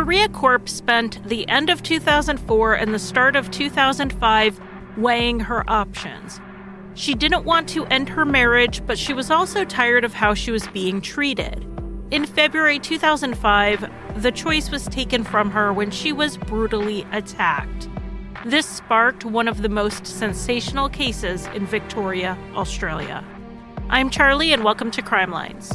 Maria Korp spent the end of 2004 and the start of 2005 weighing her options. She didn't want to end her marriage, but she was also tired of how she was being treated. In February 2005, the choice was taken from her when she was brutally attacked. This sparked one of the most sensational cases in Victoria, Australia. I'm Charlie, and welcome to Crime Lines.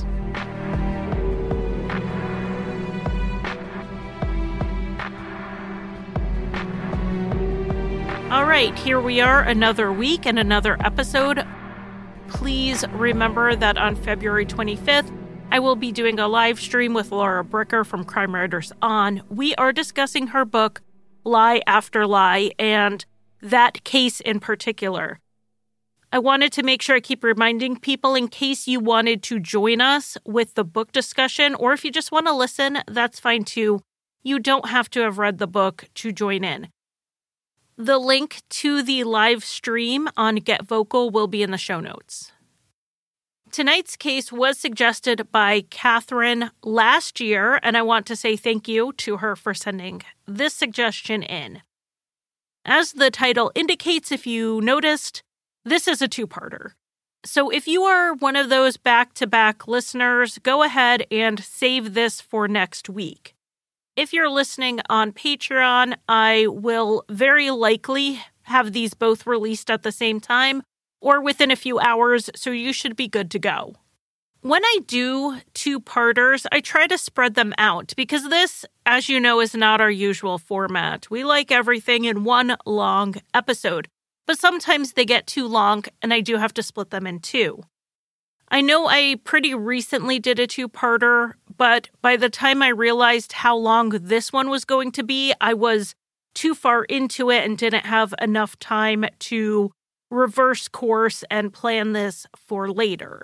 All right, here we are, another week and another episode. Please remember that on February 25th, I will be doing a live stream with Laura Bricker from Crime Writers On. We are discussing her book, Lie After Lie, and that case in particular. I wanted to make sure I keep reminding people in case you wanted to join us with the book discussion, or if you just want to listen, that's fine too. You don't have to have read the book to join in. The link to the live stream on Get Vocal will be in the show notes. Tonight's case was suggested by Catherine last year, and I want to say thank you to her for sending this suggestion in. As the title indicates, if you noticed, this is a two-parter. So if you are one of those back-to-back listeners, go ahead and save this for next week. If you're listening on Patreon, I will very likely have these both released at the same time or within a few hours, so you should be good to go. When I do two-parters, I try to spread them out because this, as you know, is not our usual format. We like everything in one long episode, but sometimes they get too long and I do have to split them in two. I know I pretty recently did a two-parter, but by the time I realized how long this one was going to be, I was too far into it and didn't have enough time to reverse course and plan this for later.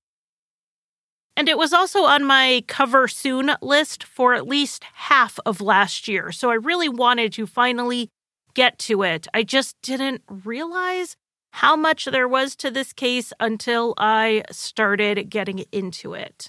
And it was also on my cover soon list for at least half of last year, so I really wanted to finally get to it. I just didn't realize how much there was to this case until I started getting into it.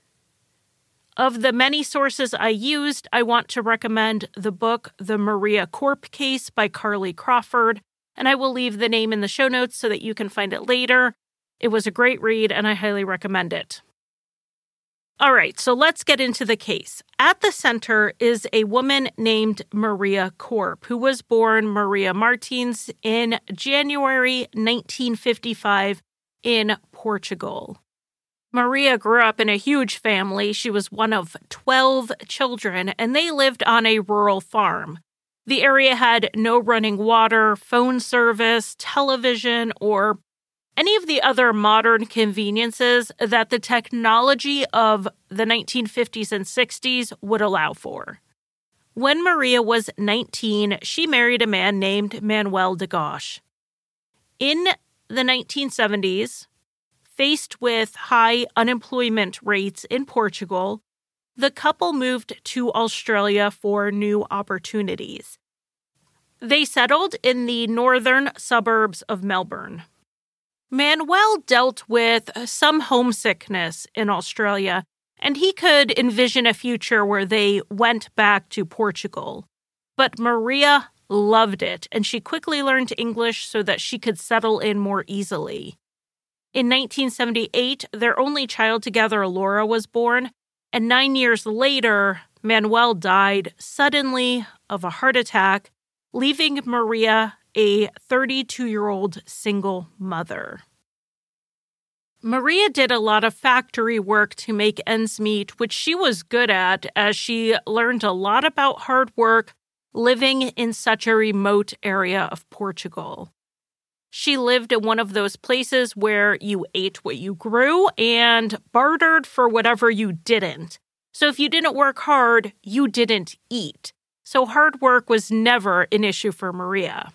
Of the many sources I used, I want to recommend the book The Maria Korp Case by Carly Crawford, and I will leave the name in the show notes so that you can find it later. It was a great read, and I highly recommend it. All right, so let's get into the case. At the center is a woman named Maria Korp, who was born Maria Martins in January 1955 in Portugal. Maria grew up in a huge family. She was one of 12 children, and they lived on a rural farm. The area had no running water, phone service, television, or any of the other modern conveniences that the technology of the 1950s and 60s would allow for. When Maria was 19, she married a man named Manuel de Gosch. In the 1970s, faced with high unemployment rates in Portugal, the couple moved to Australia for new opportunities. They settled in the northern suburbs of Melbourne. Manuel dealt with some homesickness in Australia, and he could envision a future where they went back to Portugal. But Maria loved it, and she quickly learned English so that she could settle in more easily. In 1978, their only child together, Laura, was born, and 9 years later, Manuel died suddenly of a heart attack, leaving Maria a 32-year-old single mother. Maria did a lot of factory work to make ends meet, which she was good at as she learned a lot about hard work living in such a remote area of Portugal. She lived in one of those places where you ate what you grew and bartered for whatever you didn't. So if you didn't work hard, you didn't eat. So hard work was never an issue for Maria.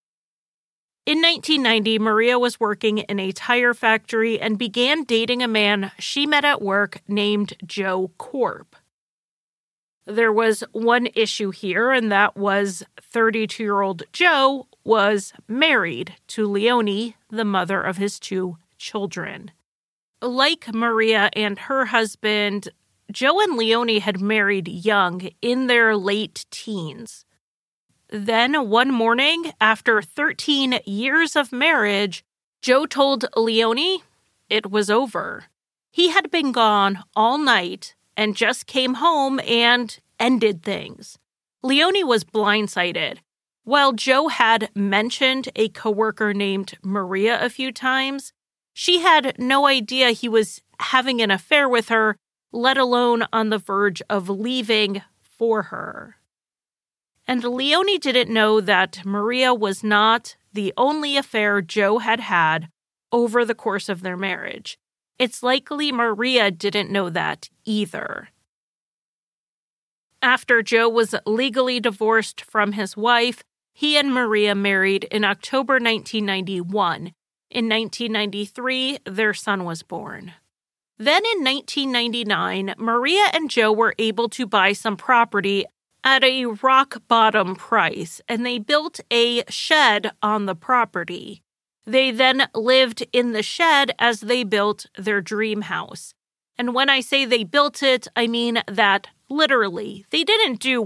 In 1990, Maria was working in a tire factory and began dating a man she met at work named Joe Korp. There was one issue here, and that was 32-year-old Joe was married to Leonie, the mother of his 2 children. Like Maria and her husband, Joe and Leonie had married young, in their late teens. Then, one morning, after 13 years of marriage, Joe told Leonie it was over. He had been gone all night and just came home and ended things. Leonie was blindsided. While Joe had mentioned a coworker named Maria a few times, she had no idea he was having an affair with her, let alone on the verge of leaving for her. And Leonie didn't know that Maria was not the only affair Joe had had over the course of their marriage. It's likely Maria didn't know that either. After Joe was legally divorced from his wife, he and Maria married in October 1991. In 1993, their son was born. Then in 1999, Maria and Joe were able to buy some property at a rock-bottom price, and they built a shed on the property. They then lived in the shed as they built their dream house. And when I say they built it, I mean that literally. They didn't do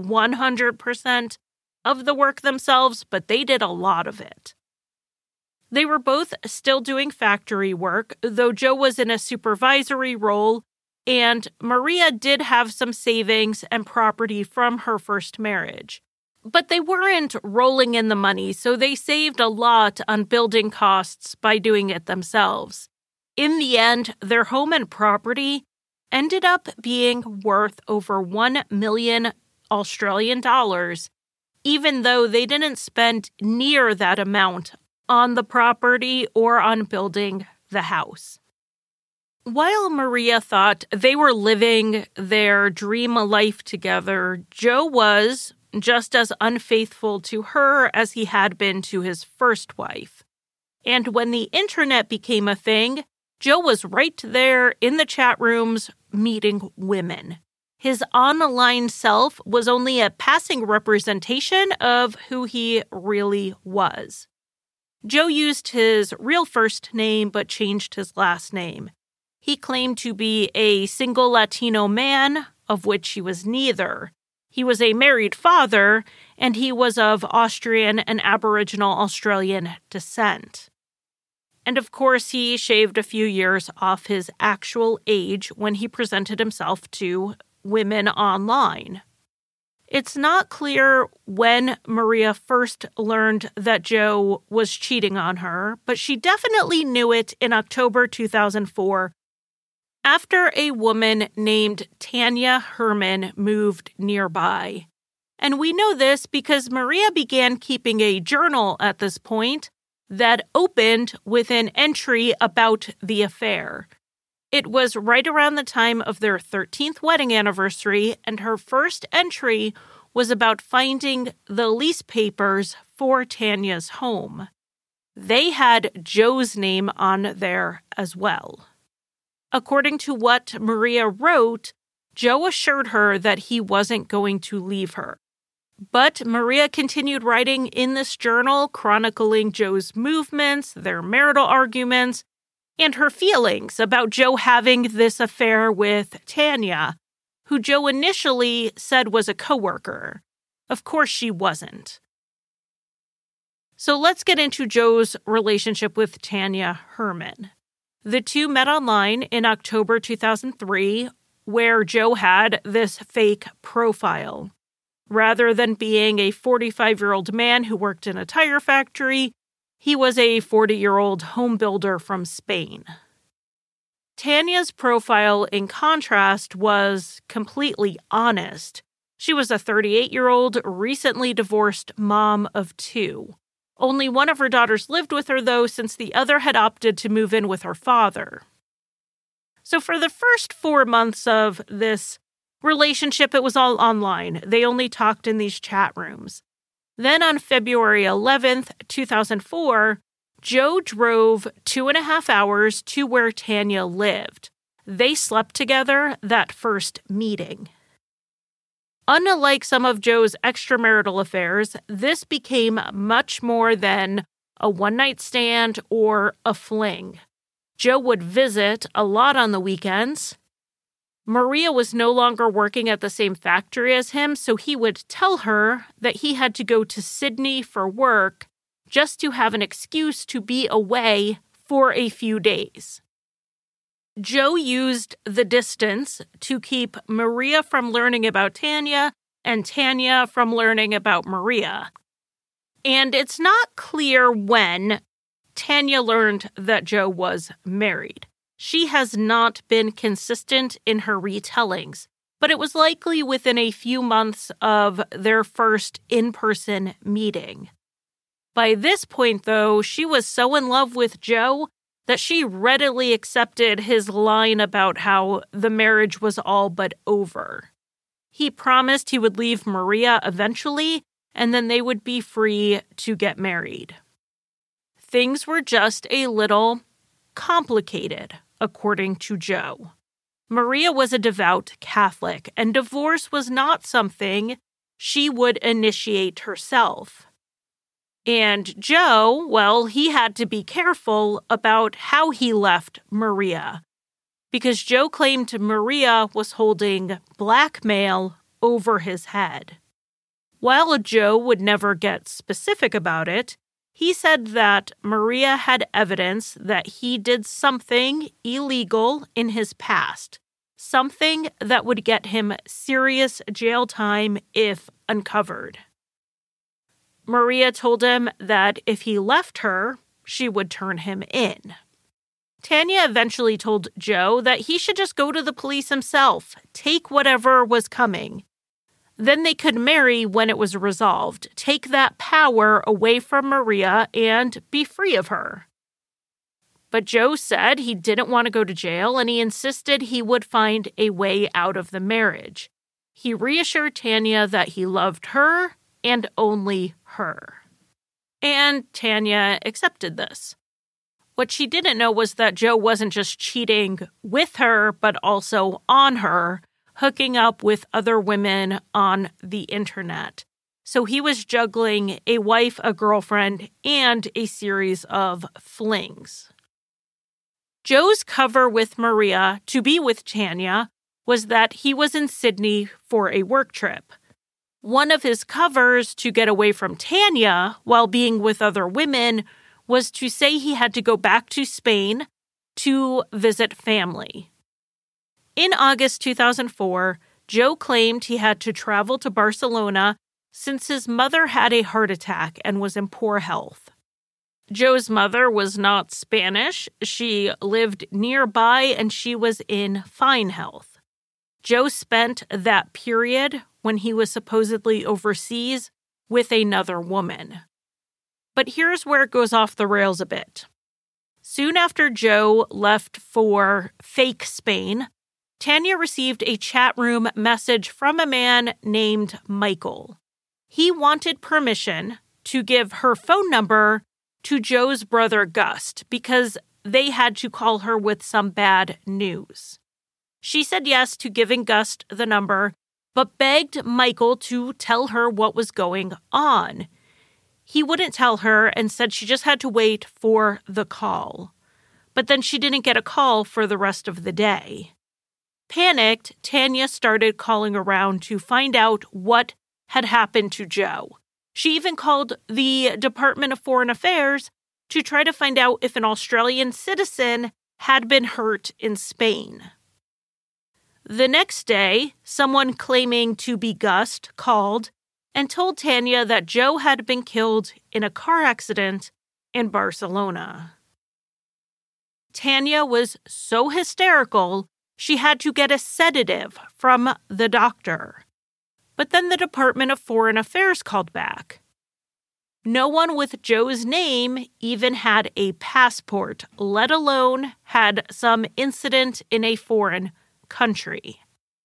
100% of the work themselves, but they did a lot of it. They were both still doing factory work, though Joe was in a supervisory role, and Maria did have some savings and property from her first marriage. But they weren't rolling in the money, so they saved a lot on building costs by doing it themselves. In the end, their home and property ended up being worth over 1 million Australian dollars, even though they didn't spend near that amount on the property or on building the house. While Maria thought they were living their dream life together, Joe was just as unfaithful to her as he had been to his first wife. And when the internet became a thing, Joe was right there in the chat rooms meeting women. His online self was only a passing representation of who he really was. Joe used his real first name but changed his last name. He claimed to be a single Latino man, of which he was neither. He was a married father, and he was of Austrian and Aboriginal Australian descent. And of course, he shaved a few years off his actual age when he presented himself to women online. It's not clear when Maria first learned that Joe was cheating on her, but she definitely knew it in October 2004 after a woman named Tanya Herman moved nearby. And we know this because Maria began keeping a journal at this point that opened with an entry about the affair. It was right around the time of their 13th wedding anniversary, and her first entry was about finding the lease papers for Tanya's home. They had Joe's name on there as well. According to what Maria wrote, Joe assured her that he wasn't going to leave her. But Maria continued writing in this journal, chronicling Joe's movements, their marital arguments, and her feelings about Joe having this affair with Tanya, who Joe initially said was a coworker. Of course she wasn't. So let's get into Joe's relationship with Tanya Herman. The two met online in October 2003, where Joe had this fake profile. Rather than being a 45-year-old man who worked in a tire factory, he was a 40-year-old home builder from Spain. Tanya's profile, in contrast, was completely honest. She was a 38-year-old, recently divorced mom of 2. Only one of her daughters lived with her, though, since the other had opted to move in with her father. So for the first 4 months of this relationship, it was all online. They only talked in these chat rooms. Then on February 11th, 2004, Joe drove 2.5 hours to where Tanya lived. They slept together that first meeting. Unlike some of Joe's extramarital affairs, this became much more than a one-night stand or a fling. Joe would visit a lot on the weekends. Maria was no longer working at the same factory as him, so he would tell her that he had to go to Sydney for work just to have an excuse to be away for a few days. Joe used the distance to keep Maria from learning about Tanya and Tanya from learning about Maria. And it's not clear when Tanya learned that Joe was married. She has not been consistent in her retellings, but it was likely within a few months of their first in-person meeting. By this point, though, she was so in love with Joe that she readily accepted his line about how the marriage was all but over. He promised he would leave Maria eventually, and then they would be free to get married. Things were just a little complicated, according to Joe. Maria was a devout Catholic, and divorce was not something she would initiate herself. And Joe, well, he had to be careful about how he left Maria, because Joe claimed Maria was holding blackmail over his head. While Joe would never get specific about it, he said that Maria had evidence that he did something illegal in his past, something that would get him serious jail time if uncovered. Maria told him that if he left her, she would turn him in. Tanya eventually told Joe that he should just go to the police himself, take whatever was coming. Then they could marry when it was resolved, take that power away from Maria, and be free of her. But Joe said he didn't want to go to jail, and he insisted he would find a way out of the marriage. He reassured Tanya that he loved her and only her. And Tanya accepted this. What she didn't know was that Joe wasn't just cheating with her, but also on her, hooking up with other women on the internet. So he was juggling a wife, a girlfriend, and a series of flings. Joe's cover with Maria to be with Tanya was that he was in Sydney for a work trip. One of his covers to get away from Tanya while being with other women was to say he had to go back to Spain to visit family. In August 2004, Joe claimed he had to travel to Barcelona since his mother had a heart attack and was in poor health. Joe's mother was not Spanish. She lived nearby and she was in fine health. Joe spent that period when he was supposedly overseas with another woman. But here's where it goes off the rails a bit. Soon after Joe left for fake Spain, Tanya received a chat room message from a man named Michael. He wanted permission to give her phone number to Joe's brother Gust because they had to call her with some bad news. She said yes to giving Gust the number, but begged Michael to tell her what was going on. He wouldn't tell her and said she just had to wait for the call. But then she didn't get a call for the rest of the day. Panicked, Tanya started calling around to find out what had happened to Joe. She even called the Department of Foreign Affairs to try to find out if an Australian citizen had been hurt in Spain. The next day, someone claiming to be Gust called and told Tanya that Joe had been killed in a car accident in Barcelona. Tanya was so hysterical, she had to get a sedative from the doctor. But then the Department of Foreign Affairs called back. No one with Joe's name even had a passport, let alone had some incident in a foreign country.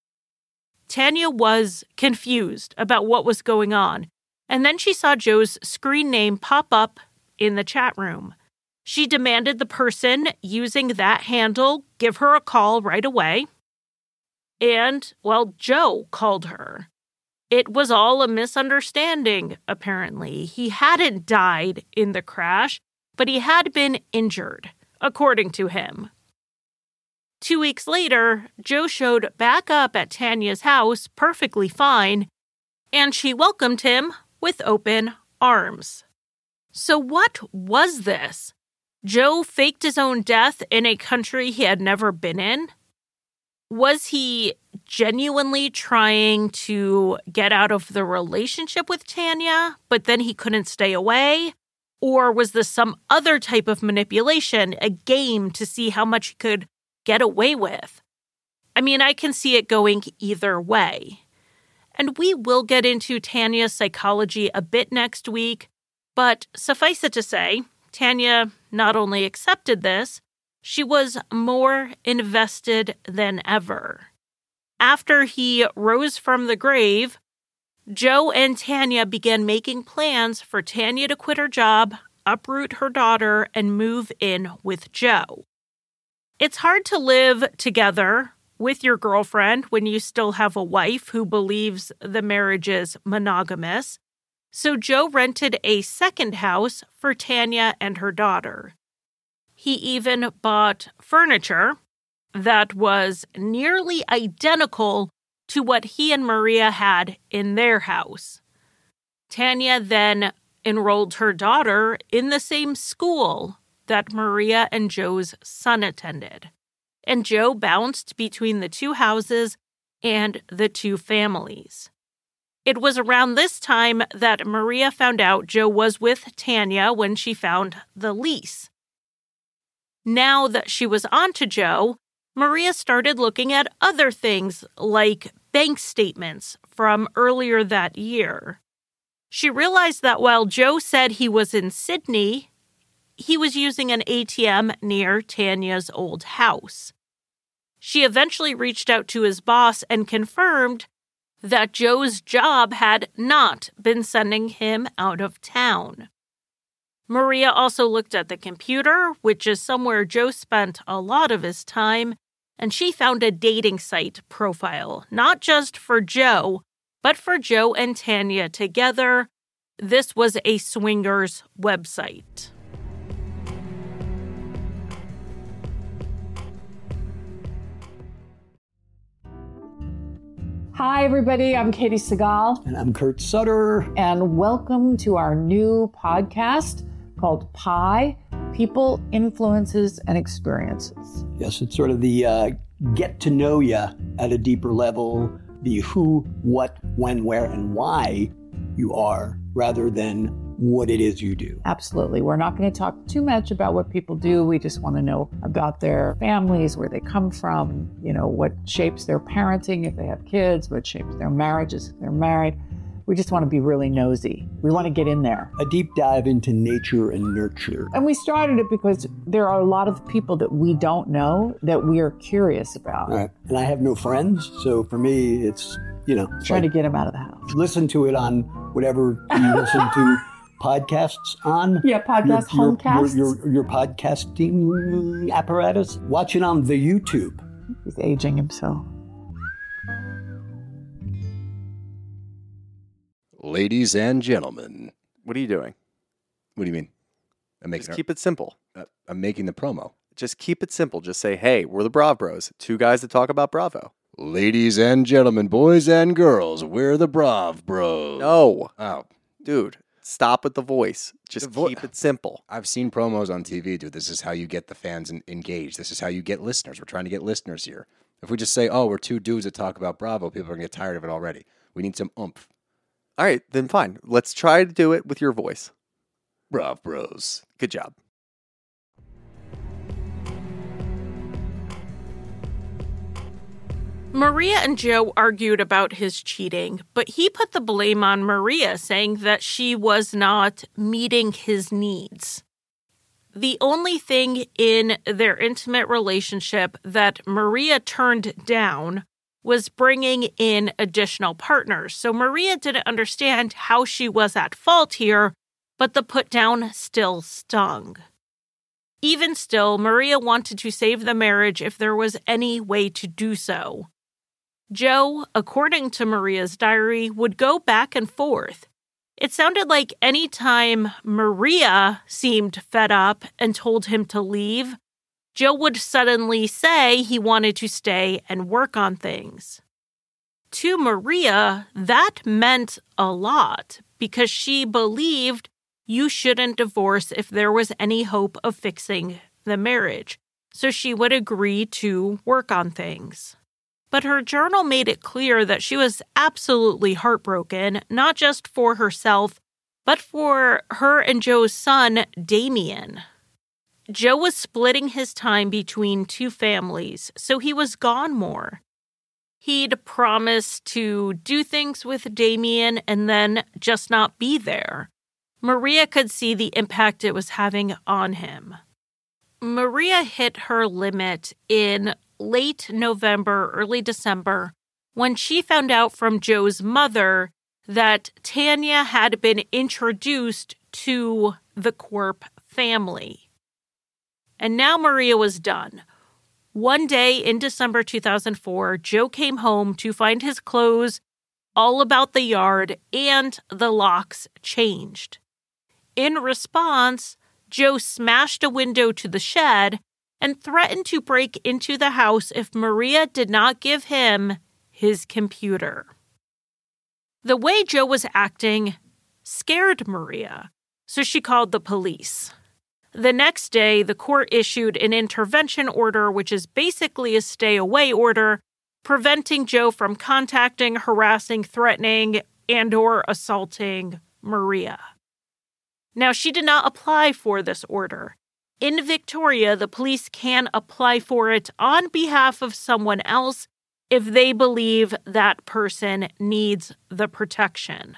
Tanya was confused about what was going on, and then she saw Joe's screen name pop up in the chat room. She demanded the person using that handle give her a call right away. And, well, Joe called her. It was all a misunderstanding, apparently. He hadn't died in the crash, but he had been injured, according to him. 2 weeks later, Joe showed back up at Tanya's house perfectly fine, and she welcomed him with open arms. So what was this? Joe faked his own death in a country he had never been in? Was he genuinely trying to get out of the relationship with Tanya, but then he couldn't stay away? Or was this some other type of manipulation, a game to see how much he could get away with? I mean, I can see it going either way. And we will get into Tanya's psychology a bit next week, but suffice it to say, Tanya not only accepted this, she was more invested than ever. After he rose from the grave, Joe and Tanya began making plans for Tanya to quit her job, uproot her daughter, and move in with Joe. It's hard to live together with your girlfriend when you still have a wife who believes the marriage is monogamous. So Joe rented a second house for Tanya and her daughter. He even bought furniture that was nearly identical to what he and Maria had in their house. Tanya then enrolled her daughter in the same school that Maria and Joe's son attended. And Joe bounced between the two houses and the two families. It was around this time that Maria found out Joe was with Tanya when she found the lease. Now that she was on to Joe, Maria started looking at other things like bank statements from earlier that year. She realized that while Joe said he was in Sydney, he was using an ATM near Tanya's old house. She eventually reached out to his boss and confirmed that Joe's job had not been sending him out of town. Maria also looked at the computer, which is somewhere Joe spent a lot of his time, and she found a dating site profile, not just for Joe, but for Joe and Tanya together. This was a swingers website. Hi, everybody. I'm Katie Segal. And I'm Kurt Sutter. And welcome to our new podcast called PIE, People, Influences, and Experiences. Yes, it's sort of the get to know you at a deeper level, the who, what, when, where, and why you are, rather than what it is you do. Absolutely. We're not going to talk too much about what people do. We just want to know about their families, where they come from, what shapes their parenting if they have kids, what shapes their marriages if they're married. We just want to be really nosy. We want to get in there. A deep dive into nature and nurture. And we started it because there are a lot of people that we don't know that we are curious about. Right. And I have no friends, so for me, it's, trying to get them out of the house. Listen to it on whatever you listen to podcasts on. Yeah, homecasts. Your podcasting apparatus. Watch it on the YouTube. He's aging himself. Ladies and gentlemen. What are you doing? What do you mean? Just keep it simple. I'm making the promo. Just keep it simple. Just say, hey, we're the Brav Bros. Two guys that talk about Bravo. Ladies and gentlemen, boys and girls, we're the Brav Bros. No. Oh. Dude, stop with the voice. Just keep it simple. I've seen promos on TV, dude. This is how you get the fans engaged. This is how you get listeners. We're trying to get listeners here. If we just say, oh, we're two dudes that talk about Bravo, people are going to get tired of it already. We need some oomph. All right, then fine. Let's try to do it with your voice. Brav Bros. Good job. Maria and Joe argued about his cheating, but he put the blame on Maria, saying that she was not meeting his needs. The only thing in their intimate relationship that Maria turned down was bringing in additional partners. So Maria didn't understand how she was at fault here, but the put down still stung. Even still, Maria wanted to save the marriage if there was any way to do so. Joe, according to Maria's diary, would go back and forth. It sounded like any time Maria seemed fed up and told him to leave, Joe would suddenly say he wanted to stay and work on things. To Maria, that meant a lot because she believed you shouldn't divorce if there was any hope of fixing the marriage. So she would agree to work on things. But her journal made it clear that she was absolutely heartbroken, not just for herself, but for her and Joe's son, Damien. Joe was splitting his time between two families, so he was gone more. He'd promised to do things with Damien and then just not be there. Maria could see the impact it was having on him. Maria hit her limit in late November, early December, when she found out from Joe's mother that Tanya had been introduced to the Corp family. And now Maria was done. One day in December 2004, Joe came home to find his clothes all about the yard and the locks changed. In response, Joe smashed a window to the shed and threatened to break into the house if Maria did not give him his computer. The way Joe was acting scared Maria, so she called the police. The next day, the court issued an intervention order, which is basically a stay-away order, preventing Joe from contacting, harassing, threatening, and/or assaulting Maria. Now, she did not apply for this order. In Victoria, the police can apply for it on behalf of someone else if they believe that person needs the protection.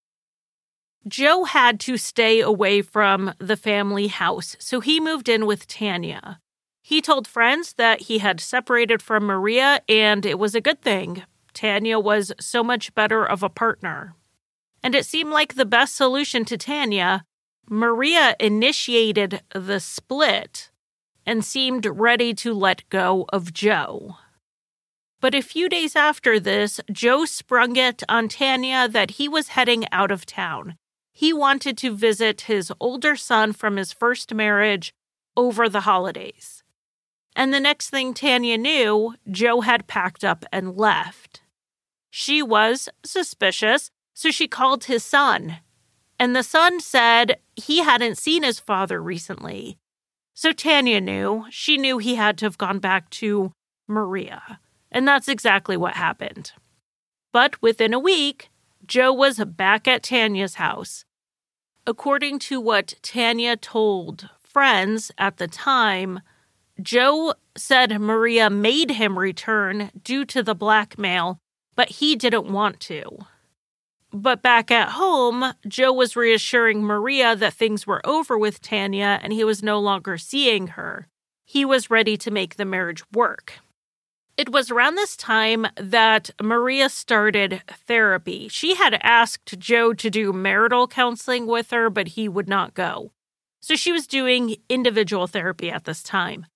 Joe had to stay away from the family house, so he moved in with Tanya. He told friends that he had separated from Maria, and it was a good thing. Tanya was so much better of a partner. And it seemed like the best solution to Tanya. Maria initiated the split and seemed ready to let go of Joe. But a few days after this, Joe sprung it on Tanya that he was heading out of town. He wanted to visit his older son from his first marriage over the holidays. And the next thing Tanya knew, Joe had packed up and left. She was suspicious, so she called his son. And the son said he hadn't seen his father recently. So Tanya knew. She knew he had to have gone back to Maria. And that's exactly what happened. But within a week, Joe was back at Tanya's house. According to what Tanya told friends at the time, Joe said Maria made him return due to the blackmail, but he didn't want to. But back at home, Joe was reassuring Maria that things were over with Tanya and he was no longer seeing her. He was ready to make the marriage work. It was around this time that Maria started therapy. She had asked Joe to do marital counseling with her, but he would not go. So she was doing individual therapy at this time.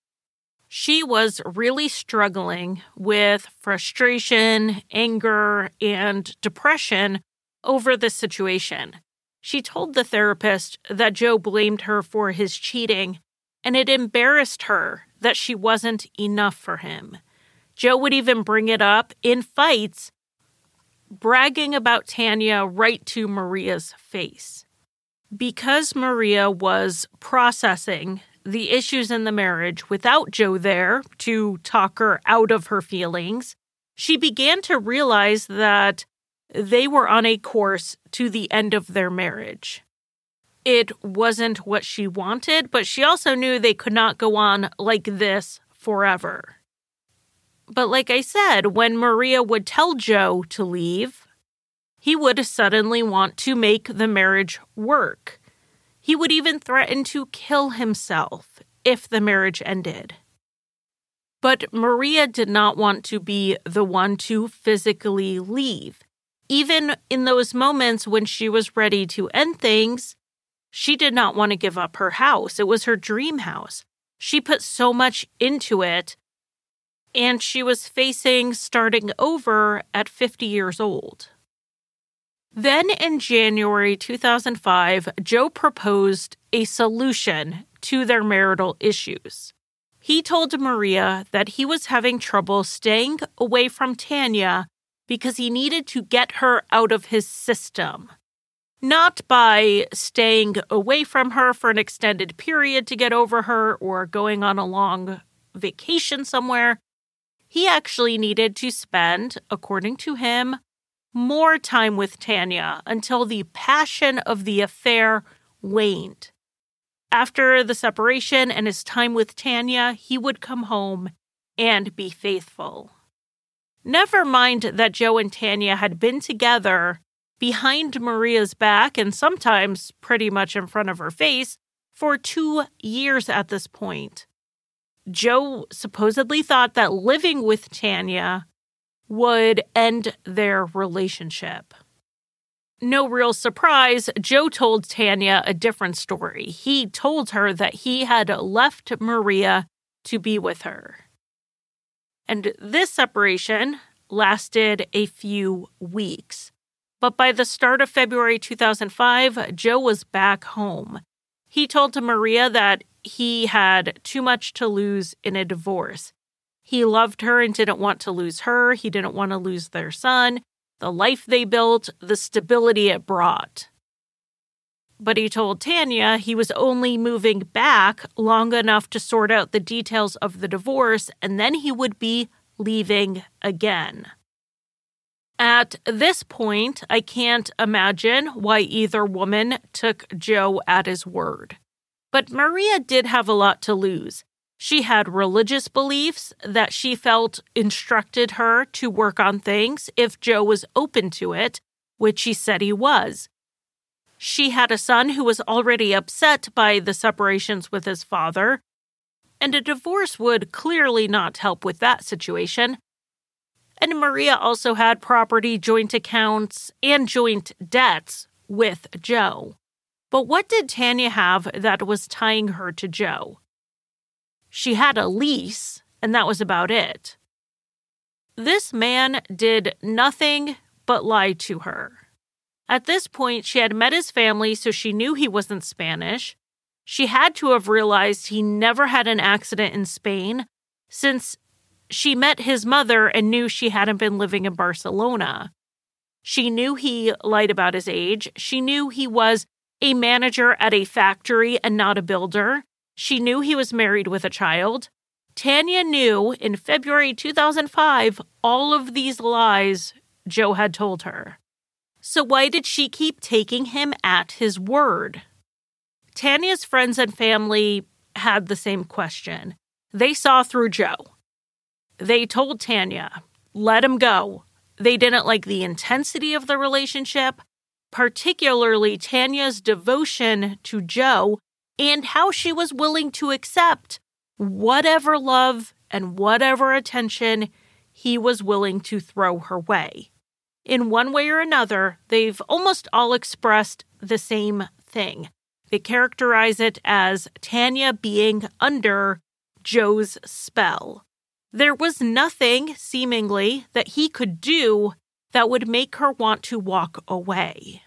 She was really struggling with frustration, anger, and depression over this situation. She told the therapist that Joe blamed her for his cheating, and it embarrassed her that she wasn't enough for him. Joe would even bring it up in fights, bragging about Tanya right to Maria's face. Because Maria was processing the issues in the marriage without Joe there to talk her out of her feelings, she began to realize that they were on a course to the end of their marriage. It wasn't what she wanted, but she also knew they could not go on like this forever. But like I said, when Maria would tell Joe to leave, he would suddenly want to make the marriage work. He would even threaten to kill himself if the marriage ended. But Maria did not want to be the one to physically leave. Even in those moments when she was ready to end things, she did not want to give up her house. It was her dream house. She put so much into it, and she was facing starting over at 50 years old. Then in January 2005, Joe proposed a solution to their marital issues. He told Maria that he was having trouble staying away from Tanya because he needed to get her out of his system. Not by staying away from her for an extended period to get over her or going on a long vacation somewhere. He actually needed to spend, according to him, more time with Tanya until the passion of the affair waned. After the separation and his time with Tanya, he would come home and be faithful. Never mind that Joe and Tanya had been together behind Maria's back and sometimes pretty much in front of her face for 2 years at this point. Joe supposedly thought that living with Tanya would end their relationship. No real surprise, Joe told Tanya a different story. He told her that he had left Maria to be with her. And this separation lasted a few weeks. But by the start of February 2005, Joe was back home. He told Maria that he had too much to lose in a divorce. He loved her and didn't want to lose her. He didn't want to lose their son, the life they built, the stability it brought. But he told Tanya he was only moving back long enough to sort out the details of the divorce, and then he would be leaving again. At this point, I can't imagine why either woman took Joe at his word. But Maria did have a lot to lose. She had religious beliefs that she felt instructed her to work on things if Joe was open to it, which she said he was. She had a son who was already upset by the separations with his father, and a divorce would clearly not help with that situation. And Maria also had property, joint accounts, and joint debts with Joe. But what did Tanya have that was tying her to Joe? She had a lease, and that was about it. This man did nothing but lie to her. At this point, she had met his family, so she knew he wasn't Spanish. She had to have realized he never had an accident in Spain, since she met his mother and knew she hadn't been living in Barcelona. She knew he lied about his age. She knew he was a manager at a factory and not a builder. She knew he was married with a child. Tanya knew in February 2005 all of these lies Joe had told her. So why did she keep taking him at his word? Tanya's friends and family had the same question. They saw through Joe. They told Tanya, let him go. They didn't like the intensity of the relationship, particularly Tanya's devotion to Joe and how she was willing to accept whatever love and whatever attention he was willing to throw her way. In one way or another, they've almost all expressed the same thing. They characterize it as Tanya being under Joe's spell. There was nothing, seemingly, that he could do that would make her want to walk away.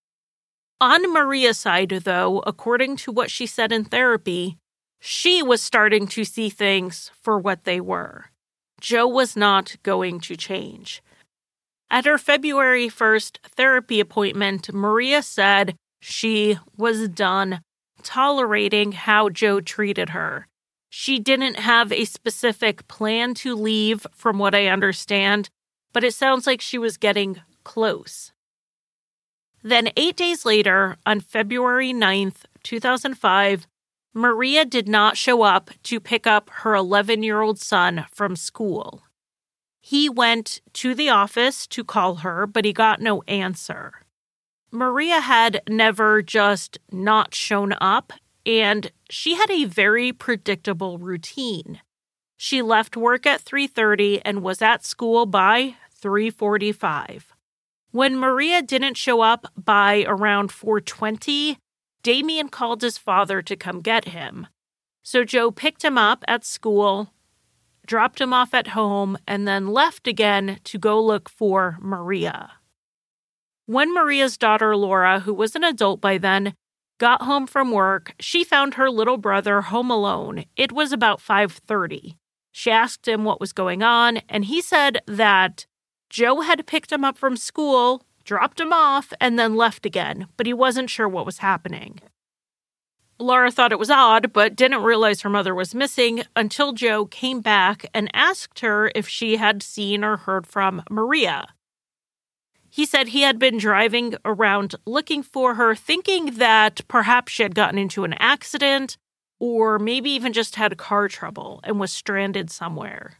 On Maria's side, though, according to what she said in therapy, she was starting to see things for what they were. Joe was not going to change. At her February 1st therapy appointment, Maria said she was done tolerating how Joe treated her. She didn't have a specific plan to leave, from what I understand, but it sounds like she was getting close. Then 8 days later, on February 9th, 2005, Maria did not show up to pick up her 11-year-old son from school. He went to the office to call her, but he got no answer. Maria had never just not shown up, and she had a very predictable routine. She left work at 3:30 and was at school by 3:45. When Maria didn't show up by around 4:20, Damien called his father to come get him. So Joe picked him up at school, dropped him off at home, and then left again to go look for Maria. When Maria's daughter Laura, who was an adult by then, got home from work, she found her little brother home alone. It was about 5:30. She asked him what was going on, and he said that Joe had picked him up from school, dropped him off, and then left again, but he wasn't sure what was happening. Laura thought it was odd, but didn't realize her mother was missing until Joe came back and asked her if she had seen or heard from Maria. He said he had been driving around looking for her, thinking that perhaps she had gotten into an accident or maybe even just had car trouble and was stranded somewhere.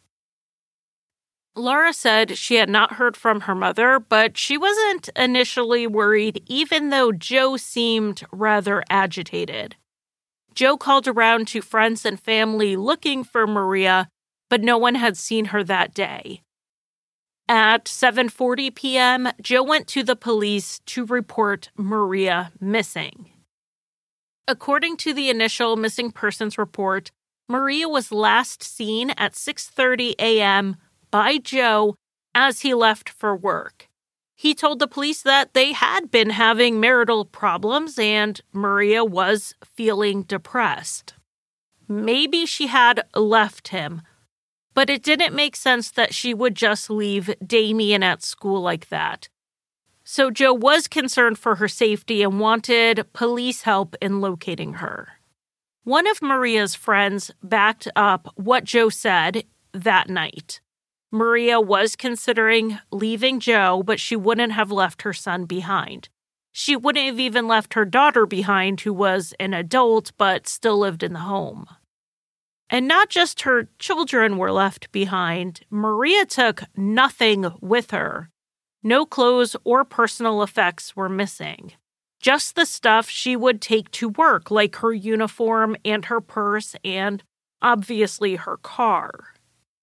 Laura said she had not heard from her mother, but she wasn't initially worried, even though Joe seemed rather agitated. Joe called around to friends and family looking for Maria, but no one had seen her that day. At 7:40 p.m., Joe went to the police to report Maria missing. According to the initial missing persons report, Maria was last seen at 6:30 a.m. by Joe as he left for work. He told the police that they had been having marital problems and Maria was feeling depressed. Maybe she had left him, but it didn't make sense that she would just leave Damien at school like that. So Joe was concerned for her safety and wanted police help in locating her. One of Maria's friends backed up what Joe said that night. Maria was considering leaving Joe, but she wouldn't have left her son behind. She wouldn't have even left her daughter behind, who was an adult but still lived in the home. And not just her children were left behind, Maria took nothing with her. No clothes or personal effects were missing. Just the stuff she would take to work, like her uniform and her purse and, obviously, her car.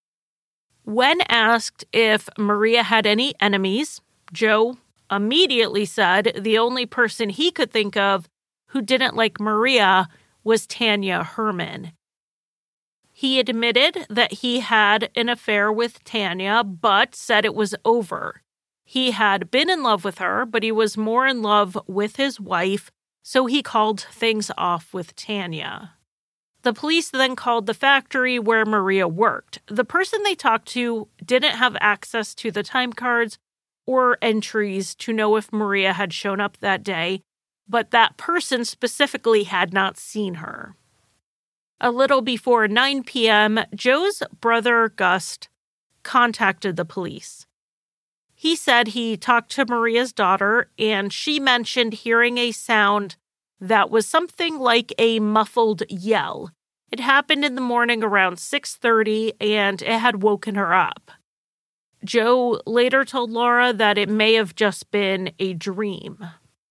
When asked if Maria had any enemies, Joe immediately said the only person he could think of who didn't like Maria was Tanya Herman. He admitted that he had an affair with Tanya, but said it was over. He had been in love with her, but he was more in love with his wife, so he called things off with Tanya. The police then called the factory where Maria worked. The person they talked to didn't have access to the time cards or entries to know if Maria had shown up that day, but that person specifically had not seen her. A little before 9 p.m., Joe's brother, Gus, contacted the police. He said he talked to Maria's daughter, and she mentioned hearing a sound that was something like a muffled yell. It happened in the morning around 6:30, and it had woken her up. Joe later told Laura that it may have just been a dream.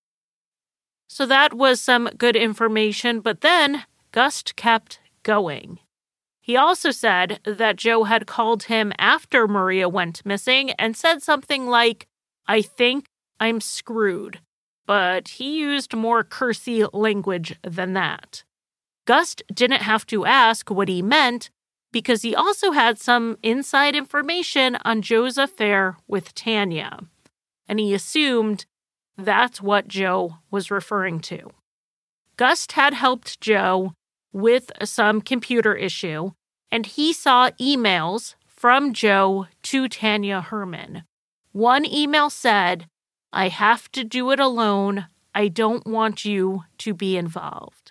So that was some good information, but then Gus kept going. He also said that Joe had called him after Maria went missing and said something like, "I think I'm screwed," but he used more cursy language than that. Gus didn't have to ask what he meant because he also had some inside information on Joe's affair with Tanya, and he assumed that's what Joe was referring to. Gus had helped Joe with some computer issue, and he saw emails from Joe to Tanya Herman. One email said, "I have to do it alone. I don't want you to be involved."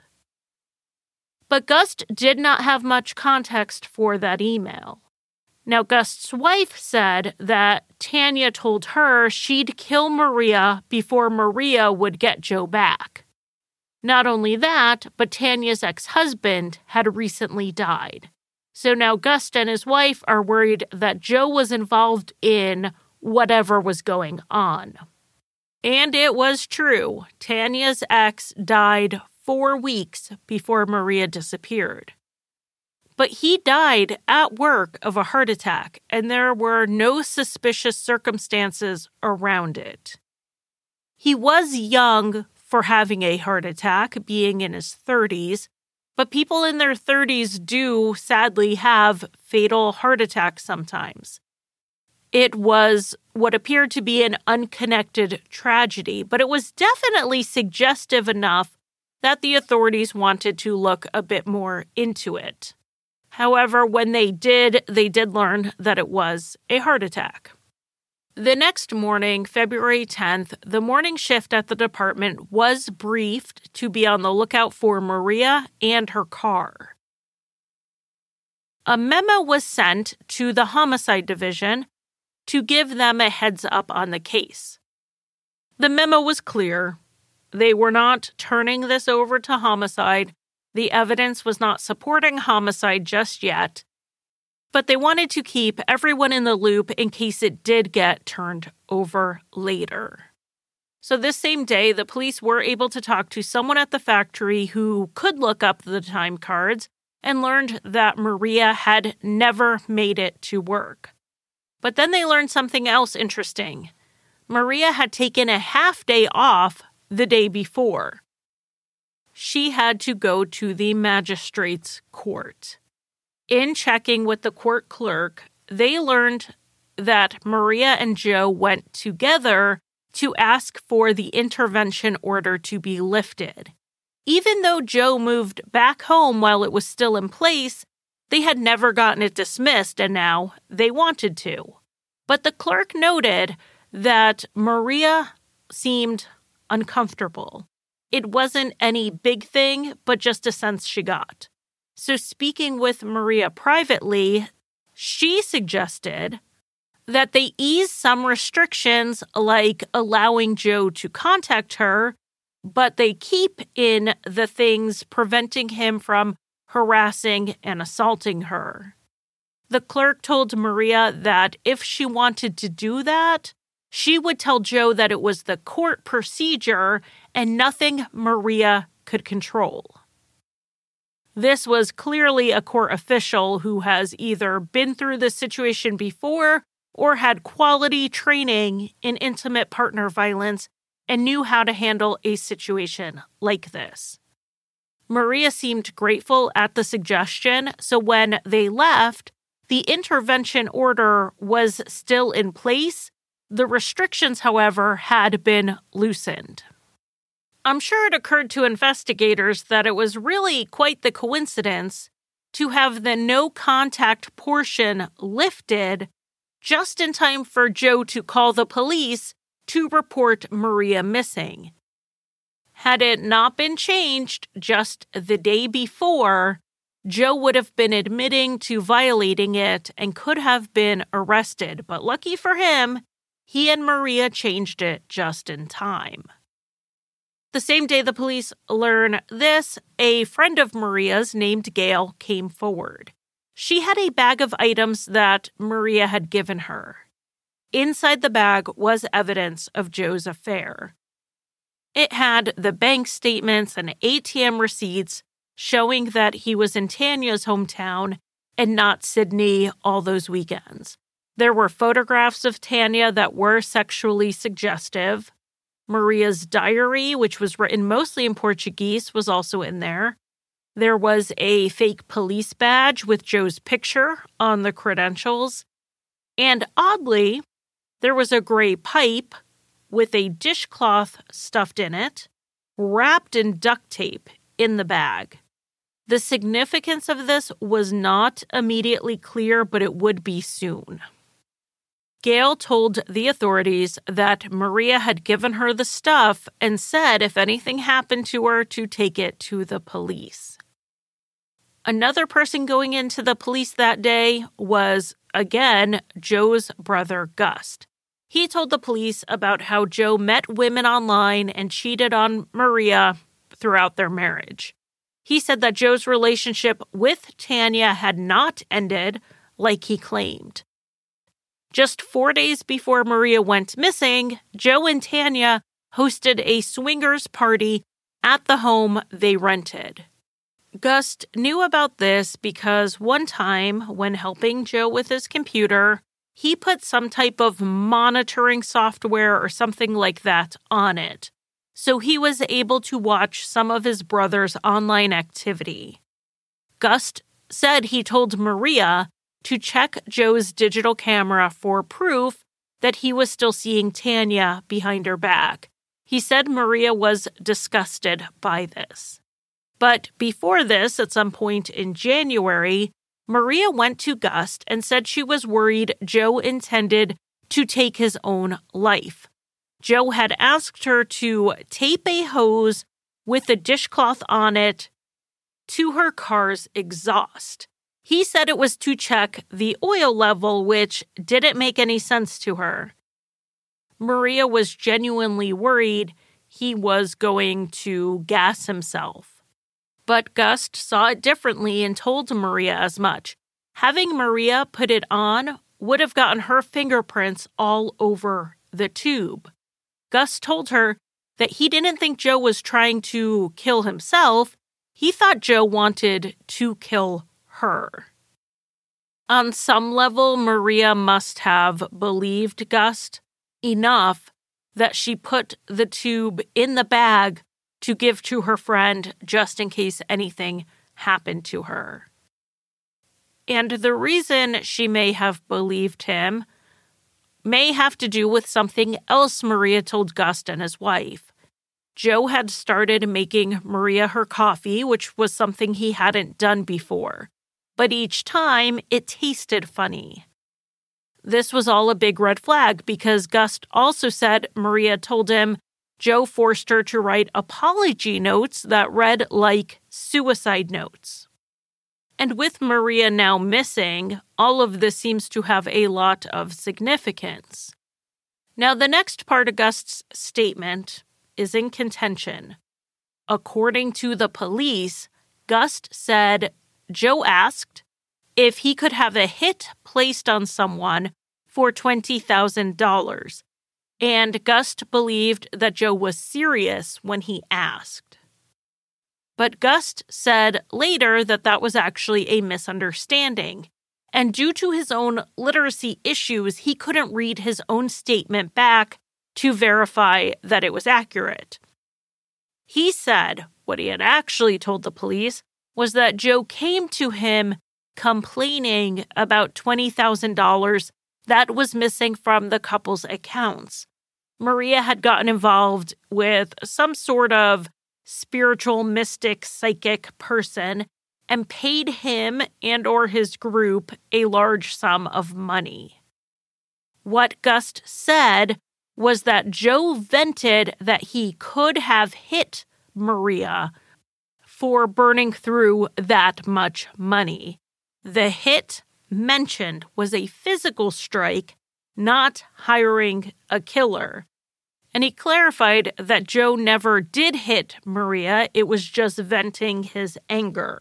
But Gus did not have much context for that email. Now, Gus's wife said that Tanya told her she'd kill Maria before Maria would get Joe back. Not only that, but Tanya's ex-husband had recently died. So now Gus and his wife are worried that Joe was involved in whatever was going on. And it was true. Tanya's ex died 4 weeks before Maria disappeared. But he died at work of a heart attack, and there were no suspicious circumstances around it. He was young for having a heart attack, being in his 30s, but people in their 30s do sadly have fatal heart attacks sometimes. It was what appeared to be an unconnected tragedy, but it was definitely suggestive enough that the authorities wanted to look a bit more into it. However, when they did learn that it was a heart attack. The next morning, February 10th, the morning shift at the department was briefed to be on the lookout for Maria and her car. A memo was sent to the homicide division to give them a heads up on the case. The memo was clear. They were not turning this over to homicide. The evidence was not supporting homicide just yet, but they wanted to keep everyone in the loop in case it did get turned over later. So this same day, the police were able to talk to someone at the factory who could look up the time cards and learned that Maria had never made it to work. But then they learned something else interesting. Maria had taken a half day off the day before. She had to go to the magistrate's court. In checking with the court clerk, they learned that Maria and Joe went together to ask for the intervention order to be lifted. Even though Joe moved back home while it was still in place, they had never gotten it dismissed, and now they wanted to. But the clerk noted that Maria seemed uncomfortable. It wasn't any big thing, but just a sense she got. So speaking with Maria privately, she suggested that they ease some restrictions like allowing Joe to contact her, but they keep in the things preventing him from harassing and assaulting her. The clerk told Maria that if she wanted to do that, she would tell Joe that it was the court procedure and nothing Maria could control. This was clearly a court official who has either been through this situation before or had quality training in intimate partner violence and knew how to handle a situation like this. Maria seemed grateful at the suggestion, so when they left, the intervention order was still in place. The restrictions, however, had been loosened. I'm sure it occurred to investigators that it was really quite the coincidence to have the no-contact portion lifted just in time for Joe to call the police to report Maria missing. Had it not been changed just the day before, Joe would have been admitting to violating it and could have been arrested. But lucky for him, he and Maria changed it just in time. The same day the police learn this, a friend of Maria's named Gail came forward. She had a bag of items that Maria had given her. Inside the bag was evidence of Joe's affair. It had the bank statements and ATM receipts showing that he was in Tanya's hometown and not Sydney all those weekends. There were photographs of Tanya that were sexually suggestive. Maria's diary, which was written mostly in Portuguese, was also in there. There was a fake police badge with Joe's picture on the credentials. And oddly, there was a gray pipe with a dishcloth stuffed in it, wrapped in duct tape in the bag. The significance of this was not immediately clear, but it would be soon. Gail told the authorities that Maria had given her the stuff and said if anything happened to her to take it to the police. Another person going into the police that day was, again, Joe's brother, Gus. He told the police about how Joe met women online and cheated on Maria throughout their marriage. He said that Joe's relationship with Tanya had not ended like he claimed. Just 4 days before Maria went missing, Joe and Tanya hosted a swingers party at the home they rented. Gus knew about this because one time, when helping Joe with his computer, he put some type of monitoring software or something like that on it, so he was able to watch some of his brother's online activity. Gus said he told Maria to check Joe's digital camera for proof that he was still seeing Tanya behind her back. He said Maria was disgusted by this. But before this, at some point in January, Maria went to Gust and said she was worried Joe intended to take his own life. Joe had asked her to tape a hose with a dishcloth on it to her car's exhaust. He said it was to check the oil level, which didn't make any sense to her. Maria was genuinely worried he was going to gas himself. But Gust saw it differently and told Maria as much. Having Maria put it on would have gotten her fingerprints all over the tube. Gust told her that he didn't think Joe was trying to kill himself. He thought Joe wanted to kill her. On some level, Maria must have believed Gust enough that she put the tube in the bag to give to her friend just in case anything happened to her. And the reason she may have believed him may have to do with something else Maria told Gust and his wife. Joe had started making Maria her coffee, which was something he hadn't done before. But each time, it tasted funny. This was all a big red flag because Gust also said Maria told him Joe forced her to write apology notes that read like suicide notes. And with Maria now missing, all of this seems to have a lot of significance. Now, the next part of Gust's statement is in contention. According to the police, Gust said Joe asked if he could have a hit placed on someone for $20,000, and Gust believed that Joe was serious when he asked. But Gust said later that that was actually a misunderstanding, and due to his own literacy issues, he couldn't read his own statement back to verify that it was accurate. He said what he had actually told the police was that Joe came to him complaining about $20,000 that was missing from the couple's accounts. Maria had gotten involved with some sort of spiritual, mystic, psychic person and paid him and or his group a large sum of money. What Gust said was that Joe vented that he could have hit Maria for burning through that much money. The hit mentioned was a physical strike, not hiring a killer. And he clarified that Joe never did hit Maria, it was just venting his anger.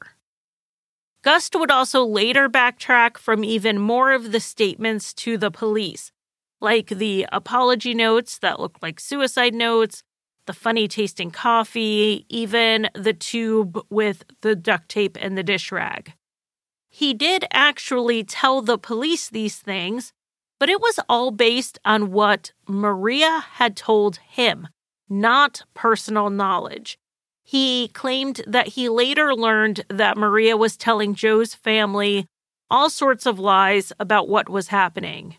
Gust would also later backtrack from even more of the statements to the police, like the apology notes that looked like suicide notes, the funny-tasting coffee, even the tube with the duct tape and the dish rag. He did actually tell the police these things, but it was all based on what Maria had told him, not personal knowledge. He claimed that he later learned that Maria was telling Joe's family all sorts of lies about what was happening.